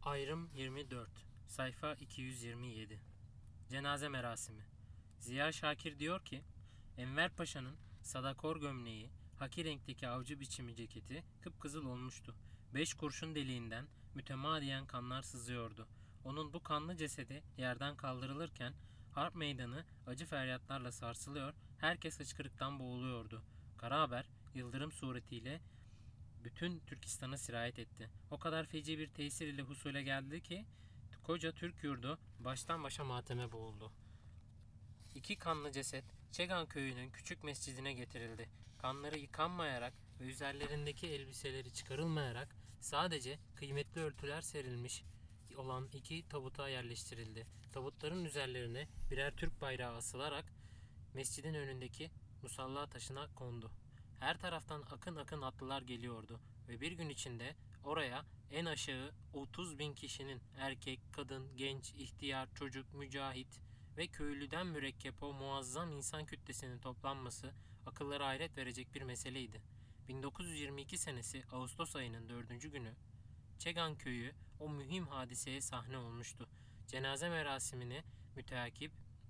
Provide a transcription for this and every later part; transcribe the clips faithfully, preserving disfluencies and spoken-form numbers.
Ayrım yirmi dört. Sayfa iki yüz yirmi yedi. Cenaze merasimi. Ziya Şakir diyor ki, Enver Paşa'nın sadakor gömleği, haki renkteki avcı biçimi ceketi kıpkızıl olmuştu. Beş kurşun deliğinden mütemadiyen kanlar sızıyordu. Onun bu kanlı cesedi yerden kaldırılırken harp meydanı acı feryatlarla sarsılıyor, herkes hıçkırıktan boğuluyordu. Kara haber yıldırım suretiyle bütün Türkistan'a sirayet etti. O kadar feci bir tesir ile husule geldi ki koca Türk yurdu baştan başa mateme boğuldu. İki kanlı ceset Çegan köyünün küçük mescidine getirildi. Kanları yıkanmayarak ve üzerlerindeki elbiseleri çıkarılmayarak sadece kıymetli örtüler serilmiş olan iki tabuta yerleştirildi. Tabutların üzerlerine birer Türk bayrağı asılarak mescidin önündeki musalla taşına kondu. Her taraftan akın akın atlılar geliyordu ve bir gün içinde oraya en aşağı otuz bin kişinin erkek, kadın, genç, ihtiyar, çocuk, mücahit ve köylüden mürekkep o muazzam insan kütlesinin toplanması akıllara hayret verecek bir meseleydi. bin dokuz yüz yirmi iki senesi Ağustos ayının dördüncü günü Çegan köyü o mühim hadiseye sahne olmuştu. Cenaze merasimini müteakip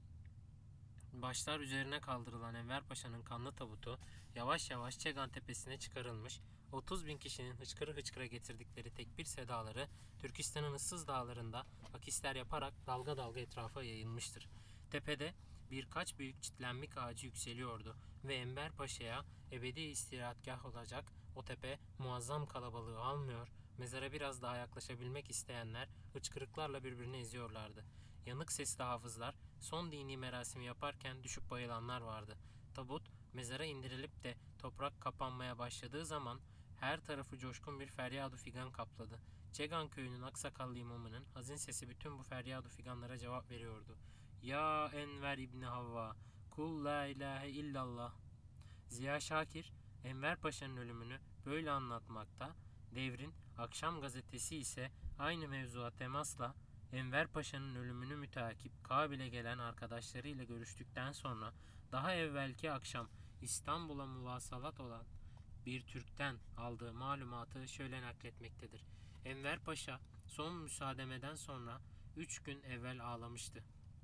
başlar üzerine kaldırılan Enver Paşa'nın kanlı tabutu yavaş yavaş Çegan tepesine çıkarılmış, otuz bin kişinin hıçkırı hıçkıra getirdikleri tekbir sedaları Türkistan'ın ıssız dağlarında akisler yaparak dalga dalga etrafa yayılmıştır. Tepede birkaç büyük çitlenmik ağacı yükseliyordu ve Enver Paşa'ya ebedi istirahatgah olacak o tepe muazzam kalabalığı almıyor, mezara biraz daha yaklaşabilmek isteyenler hıçkırıklarla birbirini eziyorlardı. Yanık sesli hafızlar son dini merasimi yaparken düşüp bayılanlar vardı. Tabut mezara indirilip de toprak kapanmaya başladığı zaman her tarafı coşkun bir feryadu figan kapladı. Çegan köyünün aksakallı imamının hazin sesi bütün bu feryadu figanlara cevap veriyordu. Ya Enver İbni Havva, kul la ilahe illallah. Ziya Şakir, Enver Paşa'nın ölümünü böyle anlatmakta, Devrin Akşam Gazetesi ise aynı mevzuya temasla Enver Paşa'nın ölümünü müteakip Kabil'e gelen arkadaşlarıyla görüştükten sonra daha evvelki akşam İstanbul'a muvasalat olan bir Türk'ten aldığı malumatı şöyle nakletmektedir. Enver Paşa son müsaademeden sonra üç gün evvel ağlamıştı.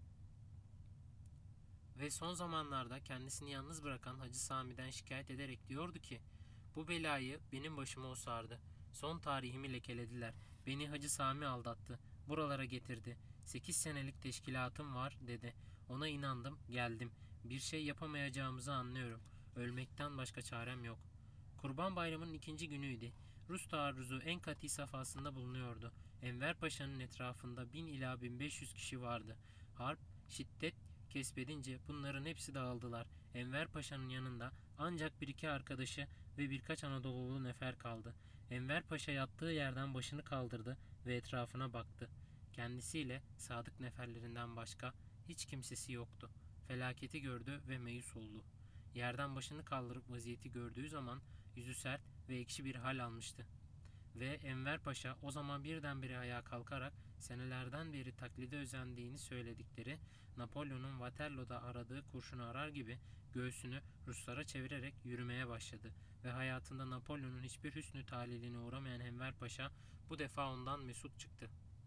Ve son zamanlarda kendisini yalnız bırakan Hacı Sami'den şikayet ederek diyordu ki, bu belayı benim başıma o sardı. Son tarihimi lekelediler. Beni Hacı Sami aldattı. Buralara getirdi. Sekiz senelik teşkilatım var dedi. Ona inandım, geldim. Bir şey yapamayacağımızı anlıyorum. Ölmekten başka çarem yok. Kurban Bayramı'nın ikinci günüydü. Rus taarruzu en kati safhasında bulunuyordu. Enver Paşa'nın etrafında bin ila bin beş yüz kişi vardı. Harp, şiddet kesbedince bunların hepsi dağıldılar. Enver Paşa'nın yanında ancak bir iki arkadaşı ve birkaç Anadolu'lu nefer kaldı. Enver Paşa yattığı yerden başını kaldırdı ve etrafına baktı. Kendisiyle sadık neferlerinden başka hiç kimsesi yoktu. Felaketi gördü ve meyus oldu. Yerden başını kaldırıp vaziyeti gördüğü zaman yüzü sert ve ekşi bir hal almıştı. Ve Enver Paşa o zaman birdenbire ayağa kalkarak senelerden beri taklide özendiğini söyledikleri Napolyon'un Waterloo'da aradığı kurşunu arar gibi göğsünü Ruslara çevirerek yürümeye başladı ve hayatında Napolyon'un hiçbir hüsnü talihine uğramayan Enver Paşa bu defa ondan mesut çıktı.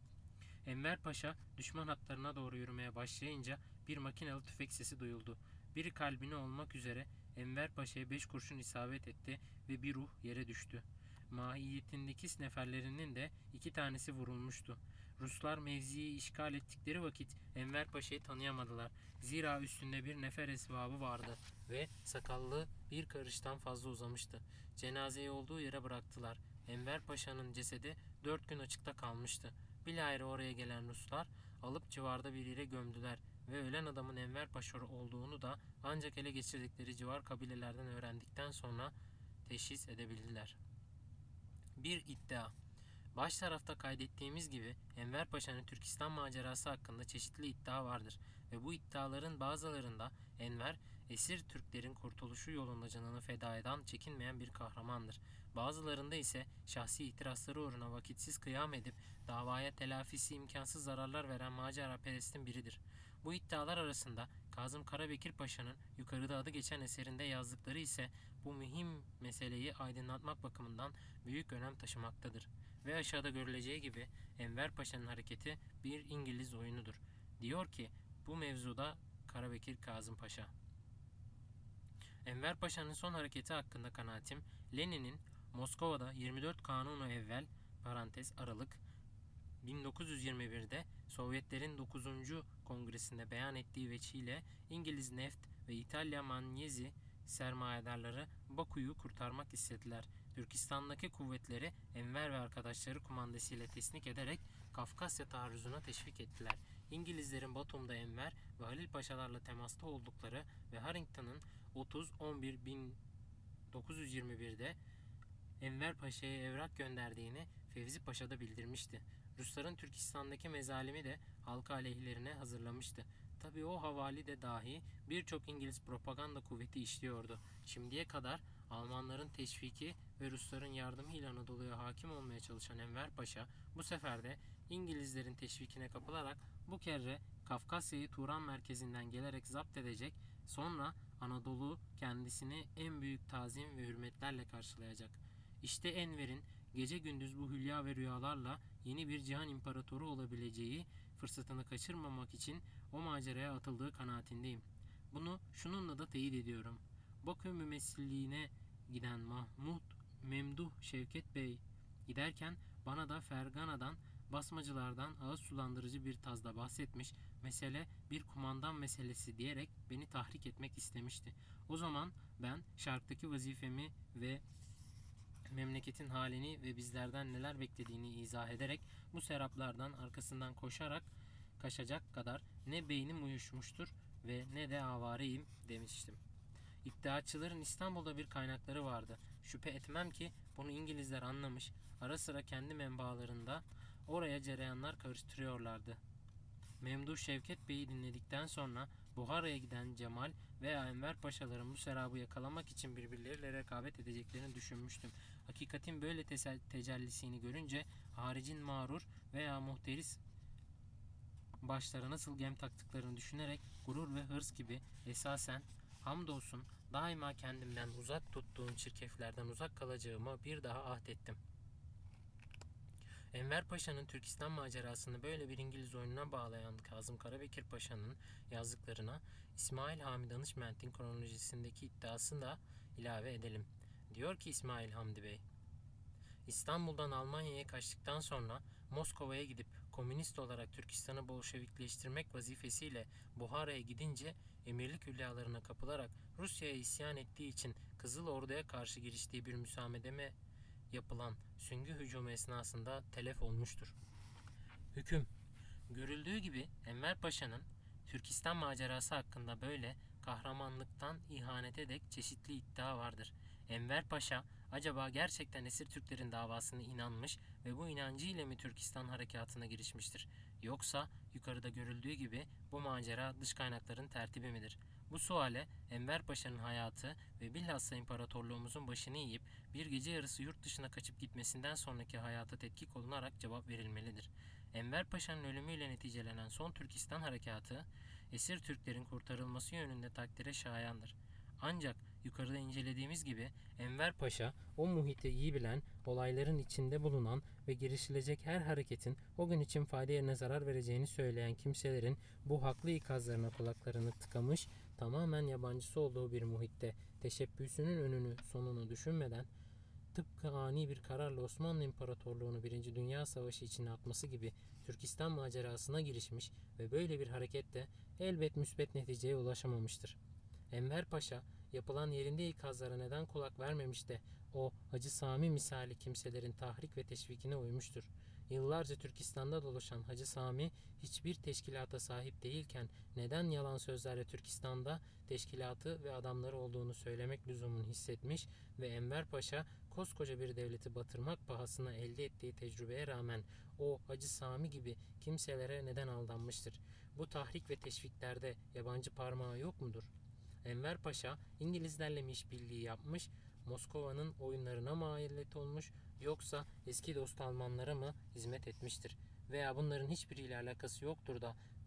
Enver Paşa düşman hatlarına doğru yürümeye başlayınca bir makinalı tüfek sesi duyuldu. Biri kalbine olmak üzere Enver Paşa'ya beş kurşun isabet etti ve bir ruh yere düştü. Mahiyetindeki neferlerinin de iki tanesi vurulmuştu. Ruslar mevziyi işgal ettikleri vakit Enver Paşa'yı tanıyamadılar. Zira üstünde bir nefer esvabı vardı ve sakallı bir karıştan fazla uzamıştı. Cenazeyi olduğu yere bıraktılar. Enver Paşa'nın cesedi dört gün açıkta kalmıştı. Bilahare oraya gelen Ruslar alıp civarda bir yere gömdüler ve ölen adamın Enver Paşa olduğunu da ancak ele geçirdikleri civar kabilelerden öğrendikten sonra teşhis edebildiler. Bir iddia. Baş tarafta kaydettiğimiz gibi Enver Paşa'nın Türkistan macerası hakkında çeşitli iddia vardır ve bu iddiaların bazılarında Enver, esir Türklerin kurtuluşu yolunda canını feda eden çekinmeyen bir kahramandır. Bazılarında ise şahsi ihtirasları uğruna vakitsiz kıyam edip davaya telafisi imkansız zararlar veren macera perestin biridir. Bu iddialar arasında Kazım Karabekir Paşa'nın yukarıda adı geçen eserinde yazdıkları ise bu mühim meseleyi aydınlatmak bakımından büyük önem taşımaktadır. Ve aşağıda görüleceği gibi Enver Paşa'nın hareketi bir İngiliz oyunudur. Diyor ki bu mevzuda Karabekir Kazım Paşa. Enver Paşa'nın son hareketi hakkında kanaatim, Lenin'in Moskova'da yirmi dört Kanunu evvel parantez Aralık bin dokuz yüz yirmi bir'de Sovyetlerin dokuzuncu Kongresi'nde beyan ettiği veçiyle İngiliz neft ve İtalya manyezi sermayedarları Baku'yu kurtarmak istediler. Türkistan'daki kuvvetleri Enver ve arkadaşları kumandasıyla tesnik ederek Kafkasya taarruzuna teşvik ettiler. İngilizlerin Batum'da Enver ve Halil Paşalarla temasta oldukları ve Harrington'ın otuz on bir bin dokuz yüz yirmi bir'de Enver Paşa'ya evrak gönderdiğini Fevzi Paşa da bildirmişti. Rusların Türkistan'daki mezalimi de halka aleyhlerine hazırlamıştı. Tabii o havali de dahi birçok İngiliz propaganda kuvveti işliyordu. Şimdiye kadar Almanların teşviki ve Rusların yardımıyla Anadolu'ya hakim olmaya çalışan Enver Paşa bu sefer de İngilizlerin teşvikine kapılarak bu kere Kafkasya'yı Turan merkezinden gelerek zapt edecek, sonra Anadolu kendisini en büyük tazim ve hürmetlerle karşılayacak. İşte Enver'in gece gündüz bu hülya ve rüyalarla yeni bir cihan imparatoru olabileceği fırsatını kaçırmamak için o maceraya atıldığı kanaatindeyim. Bunu şununla da teyit ediyorum. Bakü mümessilliğine giden Mahmud Memduh Şevket Bey giderken bana da Fergana'dan, basmacılardan ağız sulandırıcı bir tazda bahsetmiş, mesele bir kumandan meselesi diyerek beni tahrik etmek istemişti. O zaman ben şarktaki vazifemi ve memleketin halini ve bizlerden neler beklediğini izah ederek bu seraplardan arkasından koşarak kaçacak kadar ne beynim uyuşmuştur ve ne de avareyim demiştim. İddiaçıların İstanbul'da bir kaynakları vardı. Şüphe etmem ki bunu İngilizler anlamış, ara sıra kendi menbaalarında oraya cereyanlar karıştırıyorlardı. Memduh Şevket Bey'i dinledikten sonra Buhara'ya giden Cemal veya Enver Paşaların bu serabı yakalamak için birbirleriyle rekabet edeceklerini düşünmüştüm. Hakikatin böyle tecellisini görünce haricin mağrur veya muhteris başlara nasıl gem taktıklarını düşünerek gurur ve hırs gibi esasen hamdolsun daima kendimden uzak tuttuğum çirkeflerden uzak kalacağıma bir daha ahdettim. Enver Paşa'nın Türkistan macerasını böyle bir İngiliz oyununa bağlayan Kazım Karabekir Paşa'nın yazdıklarına İsmail Hami Danışment'in kronolojisindeki iddiasını da ilave edelim. Diyor ki İsmail Hamdi Bey, İstanbul'dan Almanya'ya kaçtıktan sonra Moskova'ya gidip komünist olarak Türkistan'ı Bolşevikleştirmek vazifesiyle Buhara'ya gidince emirlik hülyalarına kapılarak Rusya'ya isyan ettiği için Kızıl Ordu'ya karşı giriştiği bir müsamedeme yapılan süngü hücumu esnasında telef olmuştur. Hüküm. Görüldüğü gibi Enver Paşa'nın Türkistan macerası hakkında böyle kahramanlıktan ihanete dek çeşitli iddia vardır. Enver Paşa acaba gerçekten esir Türklerin davasına inanmış ve bu inancı ile mi Türkistan harekatına girişmiştir? Yoksa yukarıda görüldüğü gibi bu macera dış kaynakların tertibi midir? Bu suale Enver Paşa'nın hayatı ve bilhassa imparatorluğumuzun başını yiyip bir gece yarısı yurt dışına kaçıp gitmesinden sonraki hayata tetkik olunarak cevap verilmelidir. Enver Paşa'nın ölümüyle neticelenen son Türkistan harekatı, esir Türklerin kurtarılması yönünde takdire şayandır. Ancak yukarıda incelediğimiz gibi Enver Paşa o muhiti iyi bilen, olayların içinde bulunan ve girişilecek her hareketin o gün için fayda yerine zarar vereceğini söyleyen kimselerin bu haklı ikazlarına kulaklarını tıkamış, tamamen yabancısı olduğu bir muhitte teşebbüsünün önünü sonunu düşünmeden tıpkı ani bir kararla Osmanlı İmparatorluğu'nu Birinci Dünya Savaşı içine atması gibi Türkistan macerasına girişmiş ve böyle bir harekette elbet müsbet neticeye ulaşamamıştır. Enver Paşa yapılan yerinde ikazlara neden kulak vermemiş de o Hacı Sami misali kimselerin tahrik ve teşvikine uymuştur. Yıllarca Türkistan'da dolaşan Hacı Sami hiçbir teşkilata sahip değilken neden yalan sözlerle Türkistan'da teşkilatı ve adamları olduğunu söylemek lüzumunu hissetmiş ve Enver Paşa koskoca bir devleti batırmak pahasına elde ettiği tecrübeye rağmen o Hacı Sami gibi kimselere neden aldanmıştır? Bu tahrik ve teşviklerde yabancı parmağı yok mudur? Enver Paşa İngilizlerle mi işbirliği yapmış, Moskova'nın oyunlarına mı alet olmuş, yoksa eski dost Almanlara mı hizmet etmiştir? Veya bunların hiçbiriyle alakası yoktur da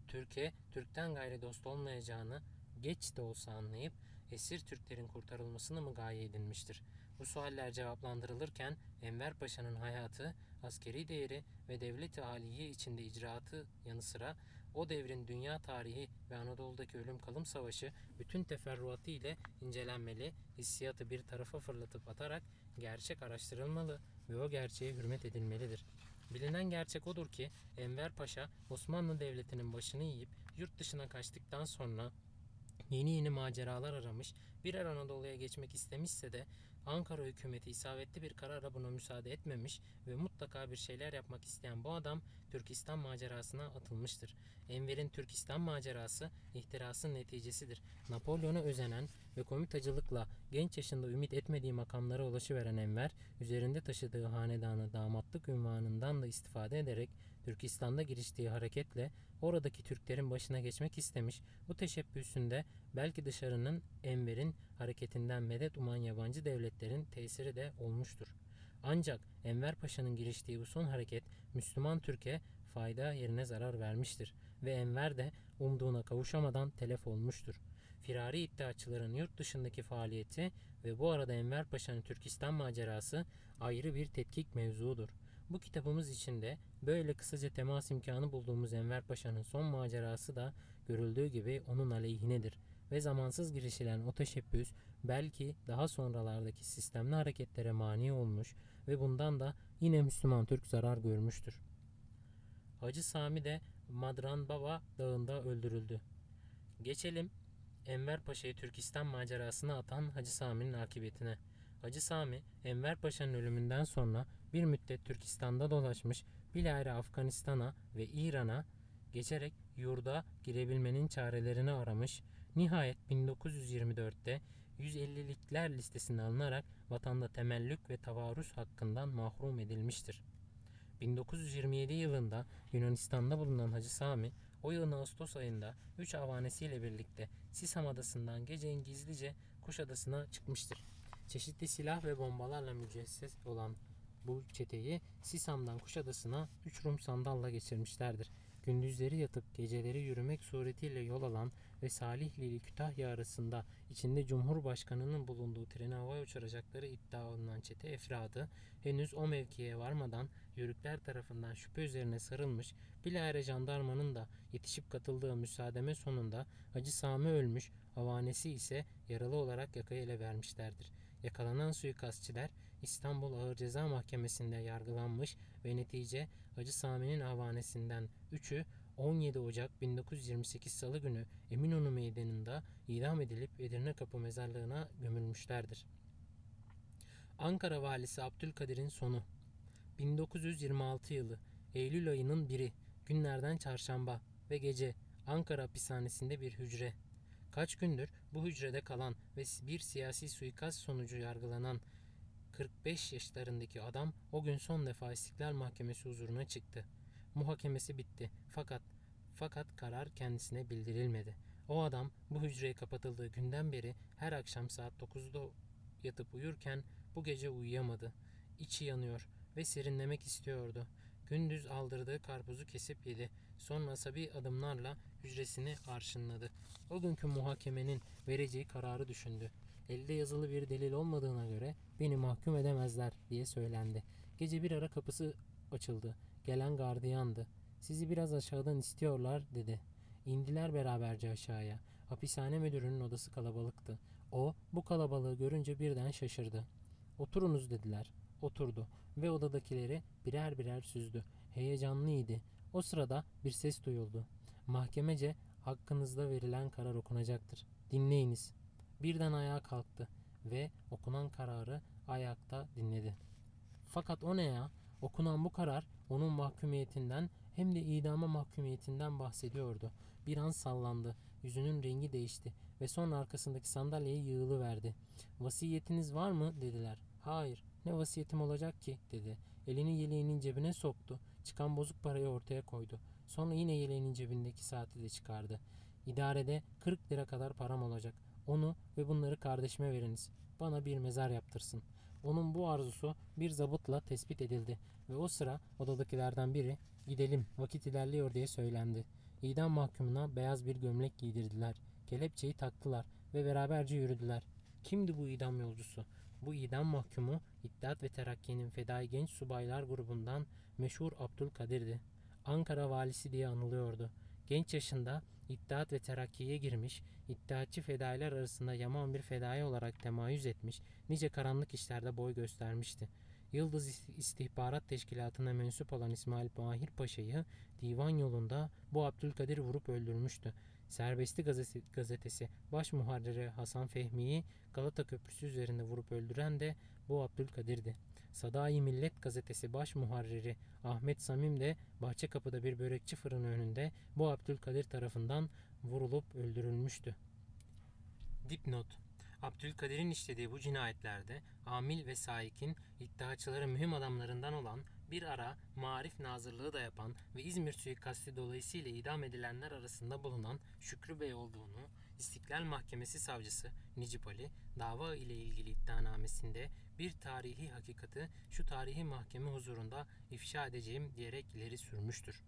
Türkiye, Türk'ten gayri dost olmayacağını geç de olsa anlayıp esir Türklerin kurtarılmasını mı gaye edinmiştir? Bu sualler cevaplandırılırken Enver Paşa'nın hayatı, askeri değeri ve devlet-i aliye içinde icraatı yanı sıra o devrin dünya tarihi ve Anadolu'daki ölüm kalım savaşı bütün teferruatı ile incelenmeli, hissiyatı bir tarafa fırlatıp atarak gerçek araştırılmalı ve o gerçeğe hürmet edilmelidir. Bilinen gerçek odur ki Enver Paşa Osmanlı Devleti'nin başını yiyip yurt dışına kaçtıktan sonra yeni yeni maceralar aramış, birer Anadolu'ya geçmek istemişse de Ankara hükümeti isabetli bir karara buna müsaade etmemiş ve mutlaka bir şeyler yapmak isteyen bu adam Türkistan macerasına atılmıştır. Enver'in Türkistan macerası ihtirasın neticesidir. Napolyon'a özenen ve komitacılıkla genç yaşında ümit etmediği makamlara ulaşıveren Enver, üzerinde taşıdığı hanedanı damatlık unvanından da istifade ederek Türkistan'da giriştiği hareketle oradaki Türklerin başına geçmek istemiş. Bu teşebbüsünde belki dışarının Enver'in hareketinden medet uman yabancı devletlerin tesiri de olmuştur. Ancak Enver Paşa'nın giriştiği bu son hareket Müslüman Türk'e fayda yerine zarar vermiştir ve Enver de umduğuna kavuşamadan telef olmuştur. Firari iddiaçıların yurt dışındaki faaliyeti ve bu arada Enver Paşa'nın Türkistan macerası ayrı bir tetkik mevzuudur. Bu kitabımız içinde böyle kısaca temas imkanı bulduğumuz Enver Paşa'nın son macerası da görüldüğü gibi onun aleyhinedir ve zamansız girişilen o teşebbüs belki daha sonralardaki sistemli hareketlere mani olmuş ve bundan da yine Müslüman Türk zarar görmüştür. Hacı Sami de Madran Baba Dağı'nda öldürüldü. Geçelim Enver Paşa'yı Türkistan macerasına atan Hacı Sami'nin akıbetine. Hacı Sami, Enver Paşa'nın ölümünden sonra bir müddet Türkistan'da dolaşmış, bilahare Afganistan'a ve İran'a geçerek yurda girebilmenin çarelerini aramış, nihayet bin dokuz yüz yirmi dörtte yüz ellilikler listesine alınarak vatanda temellük ve tavarruz hakkından mahrum edilmiştir. bin dokuz yüz yirmi yedi yılında Yunanistan'da bulunan Hacı Sami, o yılın Ağustos ayında üç avanesiyle birlikte Sisam Adası'ndan geceyin gizlice Kuşadası'na çıkmıştır. Çeşitli silah ve bombalarla mücesses olan bu çeteyi Sisam'dan Kuşadası'na üç Rum sandalla geçirmişlerdir. Gündüzleri yatıp geceleri yürümek suretiyle yol alan ve Salihli ile Kütahya arasında içinde Cumhurbaşkanı'nın bulunduğu treni havaya uçuracakları iddia olunan çete efradı henüz o mevkiye varmadan Yörükler tarafından şüphe üzerine sarılmış, bilahare jandarmanın da yetişip katıldığı müsaademe sonunda Hacı Sami ölmüş, avanesi ise yaralı olarak yakayı ele vermişlerdir. Yakalanan suikastçiler İstanbul Ağır Ceza Mahkemesi'nde yargılanmış ve netice Hacı Sami'nin avanesinden üçü on yedi Ocak bin dokuz yüz yirmi sekiz Salı günü Eminönü Meydanı'nda idam edilip Edirnekapı mezarlığına gömülmüşlerdir. Ankara Valisi Abdülkadir'in sonu. bin dokuz yüz yirmi altı yılı Eylül ayının biri günlerden çarşamba ve gece Ankara hapishanesinde bir hücre. Kaç gündür bu hücrede kalan ve bir siyasi suikast sonucu yargılanan kırk beş yaşlarındaki adam o gün son defa İstiklal Mahkemesi huzuruna çıktı. Muhakemesi bitti fakat fakat karar kendisine bildirilmedi. O adam bu hücreye kapatıldığı günden beri her akşam saat dokuzda yatıp uyurken bu gece uyuyamadı. İçi yanıyor ve serinlemek istiyordu. Gündüz aldırdığı karpuzu kesip yedi. Sonra asabi adımlarla hücresini arşınladı. O günkü muhakemenin vereceği kararı düşündü. Elde yazılı bir delil olmadığına göre beni mahkum edemezler diye söylendi. Gece bir ara kapısı açıldı. Gelen gardiyandı. Sizi biraz aşağıdan istiyorlar dedi. İndiler beraberce aşağıya. Hapishane müdürünün odası kalabalıktı. O bu kalabalığı görünce birden şaşırdı. Oturunuz dediler. Oturdu ve odadakileri birer birer süzdü. Heyecanlıydı. O sırada bir ses duyuldu. Mahkemece hakkınızda verilen karar okunacaktır. Dinleyiniz. Birden ayağa kalktı ve okunan kararı ayakta dinledi. Fakat o ne ya? Okunan bu karar onun mahkumiyetinden hem de idama mahkumiyetinden bahsediyordu. Bir an sallandı. Yüzünün rengi değişti ve sonra arkasındaki sandalyeye yığılıverdi. Vasiyetiniz var mı? Dediler. Hayır. Ne vasiyetim olacak ki? Dedi. Elini yeleğinin cebine soktu. Çıkan bozuk parayı ortaya koydu. Sonra yine yeleğinin cebindeki saati de çıkardı. İdarede kırk lira kadar param olacak. Onu ve bunları kardeşime veriniz. Bana bir mezar yaptırsın. Onun bu arzusu bir zabıtla tespit edildi ve o sıra odadakilerden biri gidelim vakit ilerliyor diye söylendi. İdam mahkumuna beyaz bir gömlek giydirdiler. Kelepçeyi taktılar ve beraberce yürüdüler. Kimdi bu idam yolcusu? Bu idam mahkumu İttihat ve Terakki'nin fedai genç subaylar grubundan meşhur Abdülkadir'di. Ankara valisi diye anılıyordu. Genç yaşında İttihat ve Terakki'ye girmiş, İttihatçı fedailer arasında yaman bir fedai olarak temayüz etmiş, nice karanlık işlerde boy göstermişti. Yıldız İstihbarat Teşkilatı'na mensup olan İsmail Mahir Paşa'yı divan yolunda bu Abdülkadir vurup öldürmüştü. Serbesti gazetesi baş muharriri Hasan Fehmi'yi Galata Köprüsü üzerinde vurup öldüren de bu Abdülkadir'di. Sadai Millet gazetesi baş muharriri Ahmet Samim de Bahçekapı'da bir börekçi fırını önünde bu Abdülkadir tarafından vurulup öldürülmüştü. Dipnot: Abdülkadir'in işlediği bu cinayetlerde Amil ve Saik'in iddiaçıları mühim adamlarından olan, bir ara Maarif Nazırlığı da yapan ve İzmir suikasti dolayısıyla idam edilenler arasında bulunan Şükrü Bey olduğunu İstiklal Mahkemesi Savcısı Necip Ali, dava ile ilgili iddianamesinde bir tarihi hakikati şu tarihi mahkeme huzurunda ifşa edeceğim diyerek ileri sürmüştür.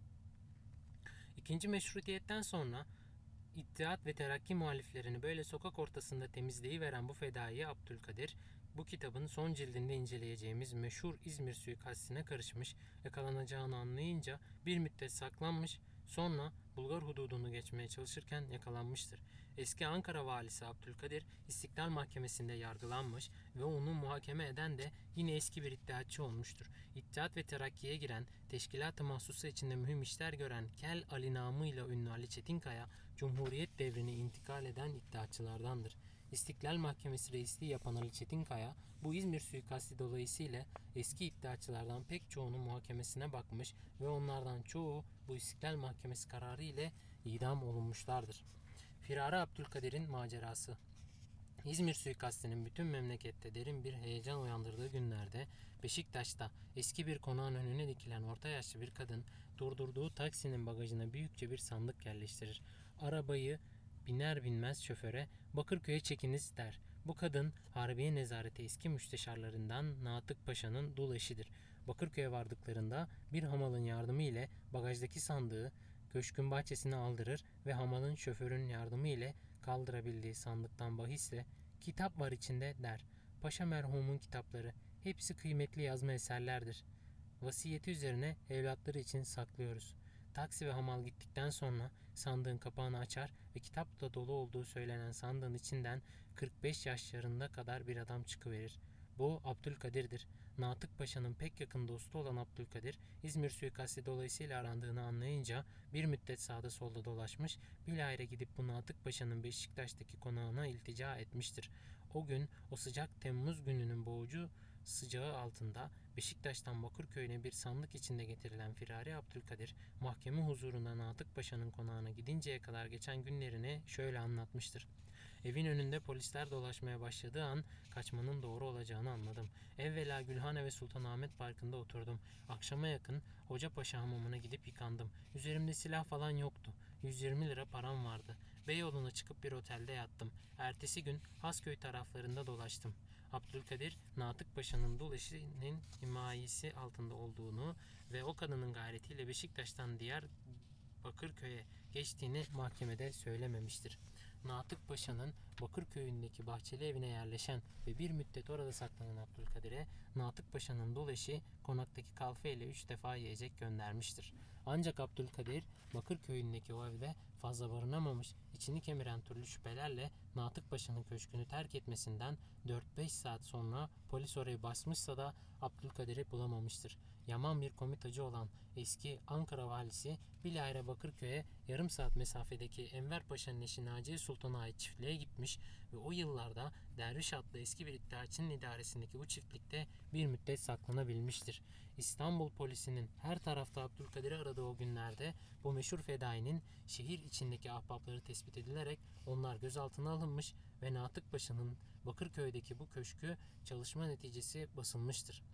İkinci meşrutiyetten sonra İttihat ve Terakki muhaliflerini böyle sokak ortasında temizleyiveren bu fedai Abdülkadir, bu kitabın son cildinde inceleyeceğimiz meşhur İzmir suikastine karışmış, yakalanacağını anlayınca bir müddet saklanmış, sonra Bulgar hududunu geçmeye çalışırken yakalanmıştır. Eski Ankara valisi Abdülkadir, İstiklal Mahkemesi'nde yargılanmış ve onu muhakeme eden de yine eski bir iddiatçı olmuştur. İttihat ve Terakki'ye giren, teşkilat-ı mahsusa içinde mühim işler gören Kel Ali namıyla ünlü Ali Çetinkaya, Cumhuriyet devrine intikal eden iddiatçılardandır. İstiklal Mahkemesi reisliği yapan Ali Çetinkaya, bu İzmir suikasti dolayısıyla eski iddiatçılardan pek çoğunun muhakemesine bakmış ve onlardan çoğu bu İstiklal Mahkemesi kararı ile idam olunmuşlardır. Firari Abdülkadir'in macerası. İzmir suikastinin bütün memlekette derin bir heyecan uyandırdığı günlerde Beşiktaş'ta eski bir konağın önüne dikilen orta yaşlı bir kadın durdurduğu taksinin bagajına büyükçe bir sandık yerleştirir. Arabayı biner binmez şoföre "Bakırköy'e çekiniz" der. Bu kadın Harbiye Nezareti eski müsteşarlarından Natık Paşa'nın dul eşidir. Bakırköy'e vardıklarında bir hamalın yardımı ile bagajdaki sandığı köşkün bahçesine aldırır ve hamalın şoförün yardımı ile kaldırabildiği sandıktan bahisle "Kitap var içinde" der. Paşa merhumun kitapları, hepsi kıymetli yazma eserlerdir. Vasiyeti üzerine evlatları için saklıyoruz. Taksi ve hamal gittikten sonra sandığın kapağını açar ve kitapla dolu olduğu söylenen sandığın içinden kırk beş yaşlarında kadar bir adam çıkıverir. Bu Abdülkadir'dir. Natık Paşa'nın pek yakın dostu olan Abdülkadir, İzmir suikasti dolayısıyla arandığını anlayınca bir müddet sağda solda dolaşmış, bilahare gidip bu Natık Paşa'nın Beşiktaş'taki konağına iltica etmiştir. O gün, o sıcak Temmuz gününün boğucu sıcağı altında Beşiktaş'tan Bakırköy'üne bir sandık içinde getirilen Firari Abdülkadir, mahkeme huzurunda Natık Paşa'nın konağına gidinceye kadar geçen günlerini şöyle anlatmıştır. Evin önünde polisler dolaşmaya başladığı an kaçmanın doğru olacağını anladım. Evvela Gülhane ve Sultanahmet Parkı'nda oturdum. Akşama yakın Hocapaşa hamamına gidip yıkandım. Üzerimde silah falan yoktu. yüz yirmi lira param vardı. Beyoğlu'na çıkıp bir otelde yattım. Ertesi gün Hasköy taraflarında dolaştım. Abdülkadir, Natık Paşa'nın dul eşinin himayesi altında olduğunu ve o kadının gayretiyle Beşiktaş'tan diğer Bakırköy'e geçtiğini mahkemede söylememiştir. Natık Paşa'nın Bakırköy'ündeki bahçeli evine yerleşen ve bir müddet orada saklanan Abdülkadir'e Natık Paşa'nın dul eşi konaktaki kalfa ile üç defa yiyecek göndermiştir. Ancak Abdülkadir Bakırköy'ündeki o evde fazla barınamamış, içini kemiren türlü şüphelerle Natık Paşa'nın köşkünü terk etmesinden dört beş saat sonra polis orayı basmışsa da Abdülkadir'i bulamamıştır. Yaman bir komitacı olan eski Ankara valisi bilahare Bakırköy'e yarım saat mesafedeki Enver Paşa'nın eşi Naciye Sultan'a ait çiftliğe gitmiş ve o yıllarda Derviş adlı eski bir iddiaçının idaresindeki bu çiftlikte bir müddet saklanabilmiştir. İstanbul polisinin her tarafta Abdülkadir'i aradığı o günlerde bu meşhur fedainin şehir içindeki ahbapları tespit edilerek onlar gözaltına alınmış ve Natık Paşa'nın Bakırköy'deki bu köşkü çalışma neticesi basılmıştır.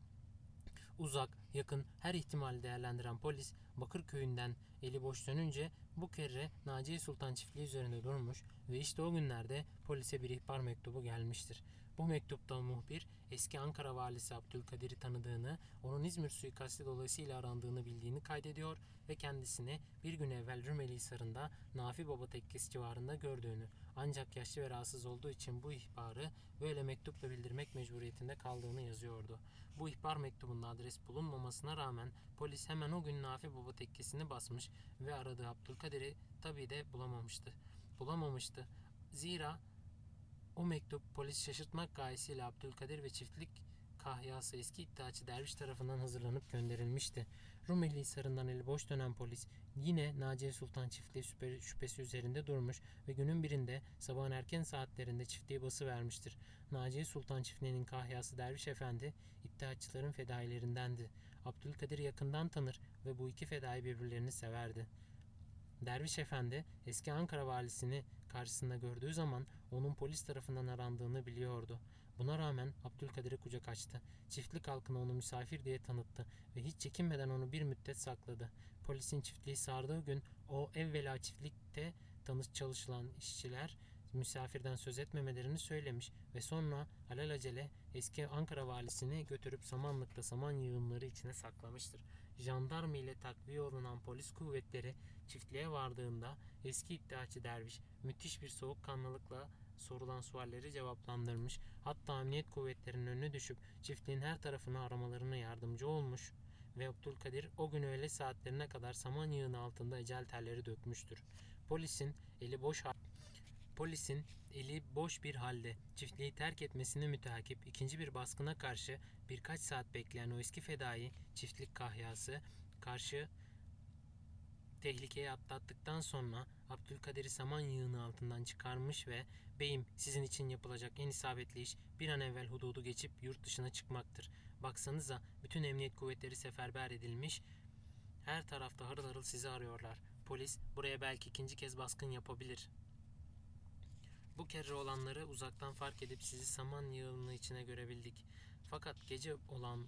Uzak, yakın her ihtimali değerlendiren polis Bakırköy'ünden eli boş dönünce bu kere Naciye Sultan çiftliği üzerinde durmuş ve işte o günlerde polise bir ihbar mektubu gelmiştir. Bu mektupta muhbir eski Ankara valisi Abdülkadir'i tanıdığını, onun İzmir suikasti dolayısıyla arandığını bildiğini kaydediyor ve kendisini bir gün evvel Rumelihisar'ında Nafi Baba Tekkesi civarında gördüğünü, ancak yaşlı ve rahatsız olduğu için bu ihbarı böyle mektupla bildirmek mecburiyetinde kaldığını yazıyordu. Bu ihbar mektubunda adres bulunmamasına rağmen polis hemen o gün Nafi Baba Tekkesi'ni basmış ve aradığı Abdülkadir'i tabii de bulamamıştı. Bulamamıştı. Zira o mektup polis şaşırtmak gayesiyle Abdülkadir ve çiftlik kahyası eski iddiaçı derviş tarafından hazırlanıp gönderilmişti. Rumeli Hisarı'ndan eli boş dönen polis yine Naciye Sultan çiftliği şüphesi üzerinde durmuş ve günün birinde sabahın erken saatlerinde çiftliği basıvermiştir. Naciye Sultan çiftliğinin kahyası Derviş Efendi iddiaçıların fedailerindendi. Abdülkadir yakından tanır ve bu iki fedai birbirlerini severdi. Derviş Efendi eski Ankara valisini karşısında gördüğü zaman onun polis tarafından arandığını biliyordu. Buna rağmen Abdülkadir'e kucak açtı. Çiftlik halkına onu misafir diye tanıttı ve hiç çekinmeden onu bir müddet sakladı. Polisin çiftliği sardığı gün o evvela çiftlikte tanış çalışılan işçiler misafirden söz etmemelerini söylemiş ve sonra alelacele eski Ankara valisini götürüp samanlıkta saman yığınları içine saklamıştır. Jandarma ile takviye olunan polis kuvvetleri çiftliğe vardığında eski iddiaçı derviş müthiş bir soğukkanlılıkla sorulan sualleri cevaplandırmış, hatta emniyet kuvvetlerinin önüne düşüp çiftliğin her tarafını aramalarına yardımcı olmuş ve Abdülkadir o gün öğle saatlerine kadar saman yığını altında ecel terleri dökmüştür. Polisin eli boş Polisin eli boş bir halde çiftliği terk etmesine müteakip ikinci bir baskına karşı birkaç saat bekleyen o eski fedai çiftlik kahyası karşı tehlikeyi atlattıktan sonra Abdülkadir'i saman yığını altından çıkarmış ve "Beyim, sizin için yapılacak en isabetli iş bir an evvel hududu geçip yurt dışına çıkmaktır. Baksanıza, bütün emniyet kuvvetleri seferber edilmiş, her tarafta harıl harıl sizi arıyorlar. Polis buraya belki ikinci kez baskın yapabilir. Bu kere olanları uzaktan fark edip sizi saman yığını içine görebildik. Fakat gece olan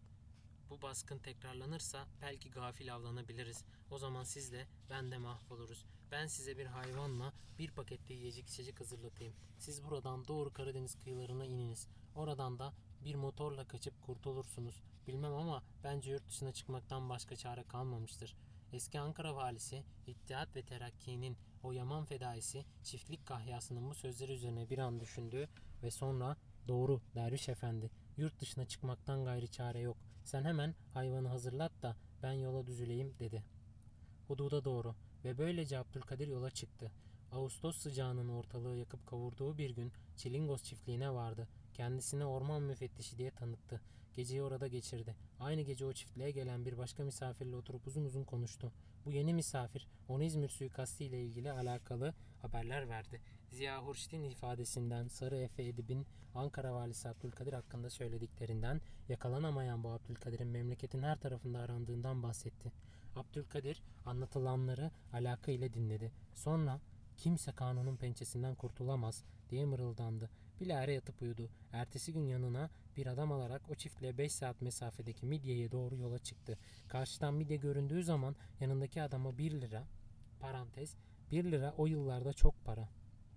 bu baskın tekrarlanırsa belki gafil avlanabiliriz. O zaman siz de ben de mahvoluruz. Ben size bir hayvanla bir pakette yiyecek içecek hazırlatayım. Siz buradan doğru Karadeniz kıyılarına ininiz. Oradan da bir motorla kaçıp kurtulursunuz. Bilmem ama bence yurt dışına çıkmaktan başka çare kalmamıştır." Eski Ankara valisi İttihat ve Terakki'nin o yaman fedaisi çiftlik kahyasının bu sözleri üzerine bir an düşündü ve sonra "Doğru Derviş Efendi, yurt dışına çıkmaktan gayri çare yok. Sen hemen hayvanı hazırlat da ben yola düzüleyim" dedi. Hududa doğru ve böylece Abdülkadir yola çıktı. Ağustos sıcağının ortalığı yakıp kavurduğu bir gün Çilingos çiftliğine vardı. Kendisine orman müfettişi diye tanıttı. Geceyi orada geçirdi. Aynı gece o çiftliğe gelen bir başka misafirle oturup uzun uzun konuştu. Bu yeni misafir onu İzmir suikastı ile ilgili alakalı haberler verdi. Ziya Hurşit'in ifadesinden, Sarı Efe Edip'in Ankara valisi Abdülkadir hakkında söylediklerinden, yakalanamayan bu Abdülkadir'in memleketin her tarafında arandığından bahsetti. Abdülkadir anlatılanları alaka ile dinledi. Sonra "Kimse kanunun pençesinden kurtulamaz" diye mırıldandı. Bilahare yatıp uyudu. Ertesi gün yanına bir adam alarak o çiftliğe beş saat mesafedeki Midye'ye doğru yola çıktı. Karşıdan Midye göründüğü zaman yanındaki adama bir lira parantez bir lira o yıllarda çok para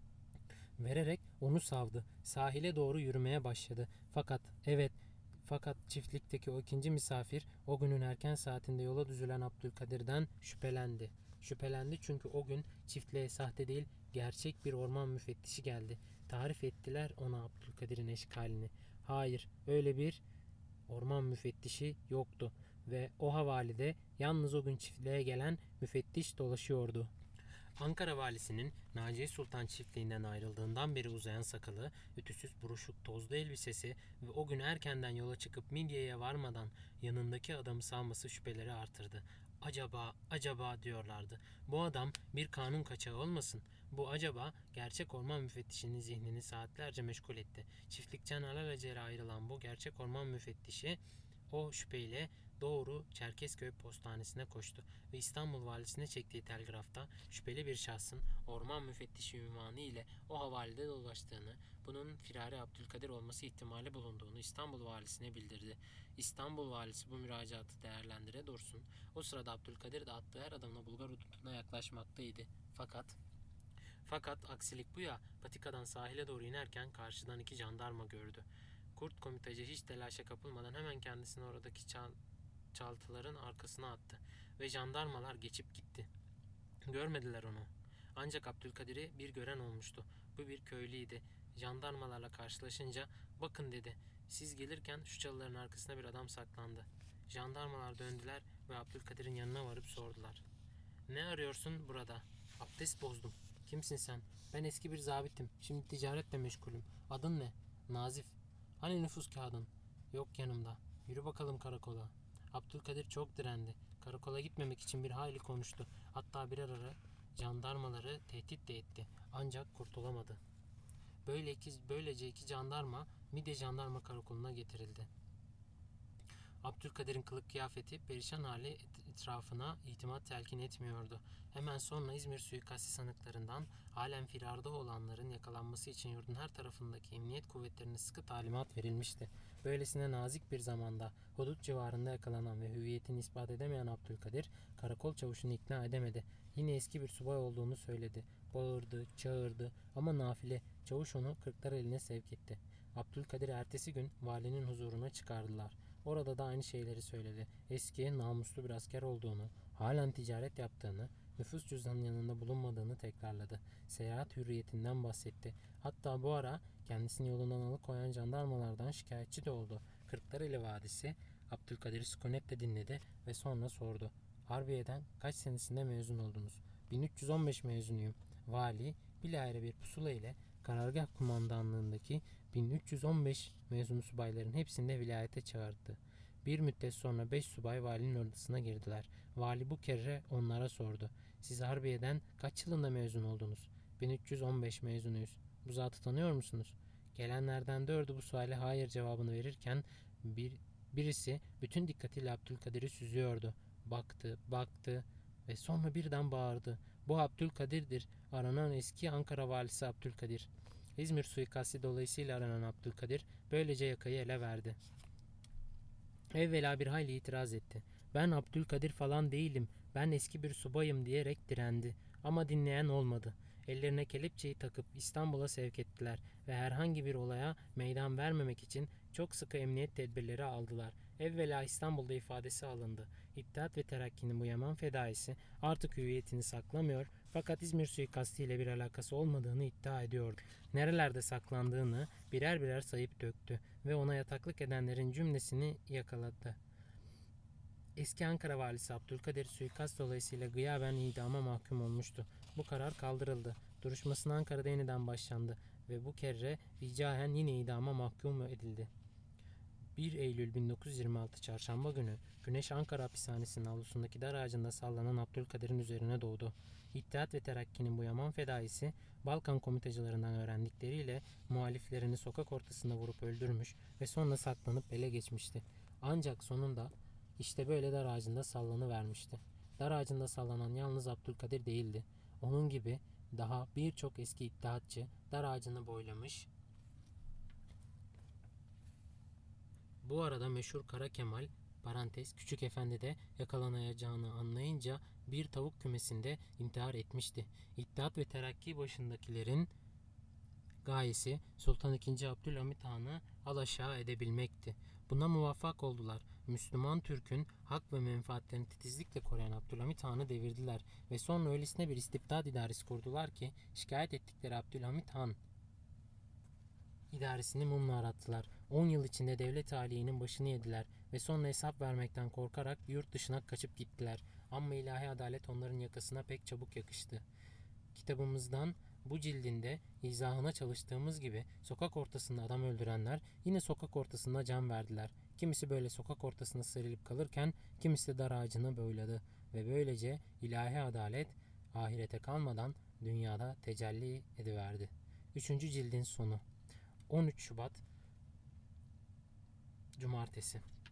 vererek onu savdı. Sahile doğru yürümeye başladı. Fakat evet fakat çiftlikteki o ikinci misafir o günün erken saatinde yola düzülen Abdülkadir'den şüphelendi. Şüphelendi çünkü o gün çiftliğe sahte değil gerçek bir orman müfettişi geldi. Tarif ettiler ona Abdülkadir'in eşkalini. Hayır, öyle bir orman müfettişi yoktu ve o havalide yalnız o gün çiftliğe gelen müfettiş dolaşıyordu. Ankara valisinin Naciye Sultan çiftliğinden ayrıldığından beri uzayan sakalı, ütüsüz buruşuk tozlu elbisesi ve o gün erkenden yola çıkıp Midye'ye varmadan yanındaki adamı salması şüpheleri artırdı. Acaba, acaba diyorlardı. Bu adam bir kanun kaçağı olmasın? Bu acaba gerçek orman müfettişinin zihnini saatlerce meşgul etti. Çiftlikten alelacele ayrılan bu gerçek orman müfettişi o şüpheyle doğru Çerkezköy postanesine koştu ve İstanbul valisine çektiği telgrafta şüpheli bir şahsın orman müfettişi ünvanı ile o havalide dolaştığını, bunun firari Abdülkadir olması ihtimali bulunduğunu İstanbul valisine bildirdi. İstanbul valisi bu müracaatı değerlendire dursun. O sırada Abdülkadir de attığı her adımla Bulgar hududuna yaklaşmaktaydı. Fakat Fakat aksilik bu ya, patikadan sahile doğru inerken karşıdan iki jandarma gördü. Kurt komitacı hiç telaşa kapılmadan hemen kendisini oradaki çal çaltıların arkasına attı ve jandarmalar geçip gitti. Görmediler onu. Ancak Abdülkadir'i bir gören olmuştu. Bu bir köylüydü. Jandarmalarla karşılaşınca bakın dedi. Siz gelirken şu çalıların arkasına bir adam saklandı. Jandarmalar döndüler ve Abdülkadir'in yanına varıp sordular. Ne arıyorsun burada? Abdest bozdum. Kimsin sen? Ben eski bir zabitim. Şimdi ticaretle meşgulüm. Adın ne? Nazif. Hani nüfus kağıdın? Yok yanımda. Yürü bakalım karakola. Abdülkadir çok direndi. Karakola gitmemek için bir hayli konuştu. Hatta birer ara jandarmaları tehdit de etti. Ancak kurtulamadı. Böyle iki, böylece iki jandarma Midye Jandarma Karakolu'na getirildi. Abdülkadir'in kılık kıyafeti perişan hali etrafına itimat telkin etmiyordu. Hemen sonra İzmir suikasti sanıklarından halen firarda olanların yakalanması için yurdun her tarafındaki emniyet kuvvetlerine sıkı talimat verilmişti. Böylesine nazik bir zamanda hudut civarında yakalanan ve hüviyetini ispat edemeyen Abdülkadir, karakol çavuşunu ikna edemedi. Yine eski bir subay olduğunu söyledi. Bağırdı, çağırdı ama nafile. Çavuş onu Kırklareli'ne sevk etti. Abdülkadir'i ertesi gün valinin huzuruna çıkardılar. Orada da aynı şeyleri söyledi. Eski, namuslu bir asker olduğunu, halen ticaret yaptığını, nüfus cüzdanının yanında bulunmadığını tekrarladı. Seyahat hürriyetinden bahsetti. Hatta bu ara kendisini yolundan alıkoyan jandarmalardan şikayetçi de oldu. Kırklareli Vadisi Abdülkadir'i sükunetle dinledi ve sonra sordu. Harbiye'den kaç senesinde mezun oldunuz? bin üç yüz on beş mezunuyum. Vali bilahare bir pusula ile karargah kumandanlığındaki bin üç yüz on beş mezun subayların hepsini de vilayete çağırdı. Bir müddet sonra beş subay valinin odasına girdiler. Vali bu kere onlara sordu. Siz Harbiye'den kaç yılında mezun oldunuz? bin üç yüz on beş mezunuyuz. Bu zatı tanıyor musunuz? Gelenlerden dördü bu suale hayır cevabını verirken bir, birisi bütün dikkatiyle Abdülkadir'i süzüyordu. Baktı, baktı ve sonra birden bağırdı. Bu Abdülkadir'dir. Aranan eski Ankara valisi Abdülkadir. İzmir suikasti dolayısıyla aranan Abdülkadir böylece yakayı ele verdi. Evvela bir hayli itiraz etti. Ben Abdülkadir falan değilim, ben eski bir subayım diyerek direndi. Ama dinleyen olmadı. Ellerine kelepçeyi takıp İstanbul'a sevk ettiler ve herhangi bir olaya meydan vermemek için çok sıkı emniyet tedbirleri aldılar. Evvela İstanbul'da ifadesi alındı. İttihat ve Terakki'nin bu Yaman fedaisi artık hüviyetini saklamıyor fakat İzmir suikastı ile bir alakası olmadığını iddia ediyordu. Nerelerde saklandığını birer birer sayıp döktü ve ona yataklık edenlerin cümlesini yakaladı. Eski Ankara valisi Abdülkadir suikast dolayısıyla gıyaben idama mahkum olmuştu. Bu karar kaldırıldı. Duruşmasına Ankara'da yeniden başlandı ve bu kere ricahen yine idama mahkum edildi. bir Eylül bin dokuz yüz yirmi altı Çarşamba günü güneş Ankara hapishanesinin avlusundaki dar ağacında sallanan Abdülkadir'in üzerine doğdu. İttihat ve Terakki'nin bu Yaman fedaisi Balkan komitacılarından öğrendikleriyle muhaliflerini sokak ortasında vurup öldürmüş ve sonra saklanıp ele geçmişti. Ancak sonunda işte böyle dar ağacında sallanıvermişti. Dar ağacında sallanan yalnız Abdülkadir değildi. Onun gibi daha birçok eski iddiatçı dar ağacını boylamış. Bu arada meşhur Kara Kemal parantez Küçük Efendi de yakalanacağını anlayınca bir tavuk kümesinde intihar etmişti. İttihat ve Terakki başındakilerin gayesi Sultan ikinci. Abdülhamit Han'ı alaşağı edebilmekti. Buna muvaffak oldular. Müslüman Türk'ün hak ve menfaatlerini titizlikle koruyan Abdülhamit Han'ı devirdiler ve sonra öylesine bir istibdad idaresi kurdular ki şikayet ettikleri Abdülhamit Han idaresini mumla arattılar. on yıl içinde devlet aliyinin başını yediler ve sonra hesap vermekten korkarak yurt dışına kaçıp gittiler. Ama ilahi adalet onların yakasına pek çabuk yakıştı. Kitabımızdan bu cildinde izahına çalıştığımız gibi sokak ortasında adam öldürenler yine sokak ortasında can verdiler. Kimisi böyle sokak ortasında serilip kalırken kimisi de dar ağacını boyladı ve böylece ilahi adalet ahirete kalmadan dünyada tecelli ediverdi. Üçüncü cildin sonu. on üç Şubat Cumartesi.